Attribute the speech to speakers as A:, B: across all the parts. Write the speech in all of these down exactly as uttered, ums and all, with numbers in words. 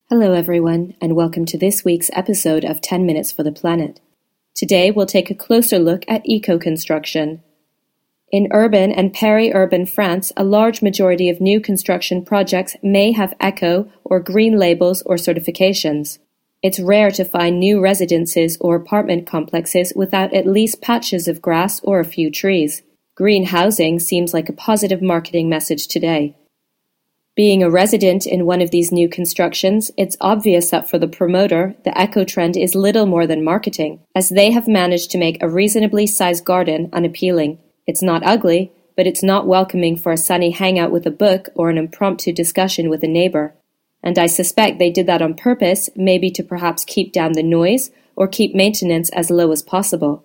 A: Hello everyone, and welcome to this week's episode of ten minutes for the Planet. Today we'll take a closer look at eco-construction. In urban and peri-urban France, a large majority of new construction projects may have eco or green labels or certifications. It's rare to find new residences or apartment complexes without at least patches of grass or a few trees. Green housing seems like a positive marketing message today. Being a resident in one of these new constructions, it's obvious that for the promoter, the eco-trend is little more than marketing, as they have managed to make a reasonably sized garden unappealing. It's not ugly, but it's not welcoming for a sunny hangout with a book or an impromptu discussion with a neighbor. And I suspect they did that on purpose, maybe to perhaps keep down the noise or keep maintenance as low as possible.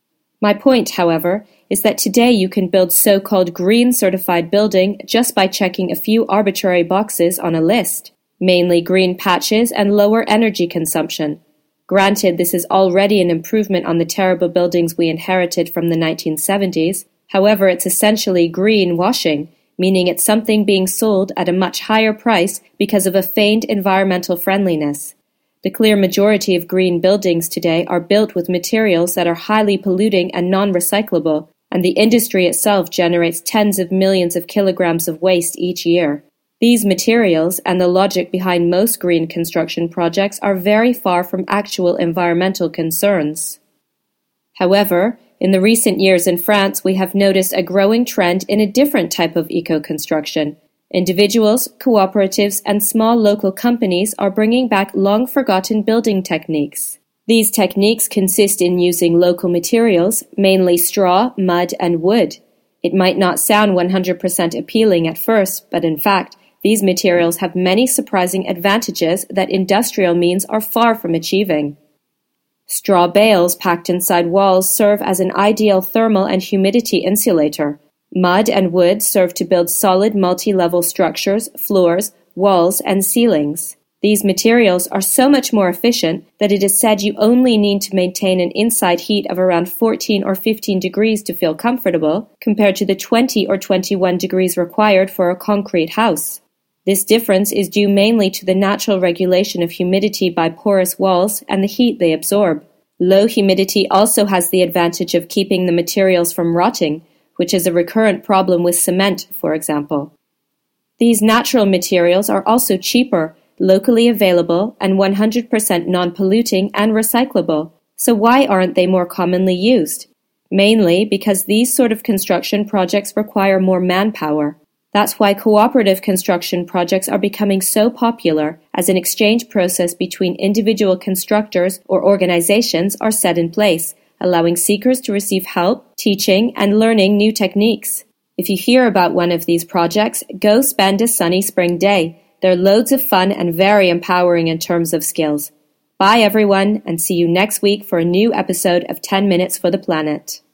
A: My point, however, is that today you can build so-called green-certified building just by checking a few arbitrary boxes on a list, mainly green patches and lower energy consumption. Granted, this is already an improvement on the terrible buildings we inherited from the nineteen seventies. However, it's essentially greenwashing, meaning it's something being sold at a much higher price because of a feigned environmental friendliness. The clear majority of green buildings today are built with materials that are highly polluting and non-recyclable, and the industry itself generates tens of millions of kilograms of waste each year. These materials and the logic behind most green construction projects are very far from actual environmental concerns. However, in the recent years in France, we have noticed a growing trend in a different type of eco-construction. Individuals, cooperatives, and small local companies are bringing back long-forgotten building techniques. These techniques consist in using local materials, mainly straw, mud, and wood. It might not sound one hundred percent appealing at first, but in fact, these materials have many surprising advantages that industrial means are far from achieving. Straw bales packed inside walls serve as an ideal thermal and humidity insulator. Mud and wood serve to build solid multi-level structures, floors, walls, and ceilings. These materials are so much more efficient that it is said you only need to maintain an inside heat of around fourteen or fifteen degrees to feel comfortable, compared to the twenty or twenty-one degrees required for a concrete house. This difference is due mainly to the natural regulation of humidity by porous walls and the heat they absorb. Low humidity also has the advantage of keeping the materials from rotting, which is a recurrent problem with cement, for example. These natural materials are also cheaper, locally available, and one hundred percent non-polluting and recyclable. So why aren't they more commonly used? Mainly because these sort of construction projects require more manpower. That's why cooperative construction projects are becoming so popular, as an exchange process between individual constructors or organizations are set in place, allowing seekers to receive help, teaching, and learning new techniques. If you hear about one of these projects, go spend a sunny spring day. They're loads of fun and very empowering in terms of skills. Bye everyone, and see you next week for a new episode of ten minutes for the Planet.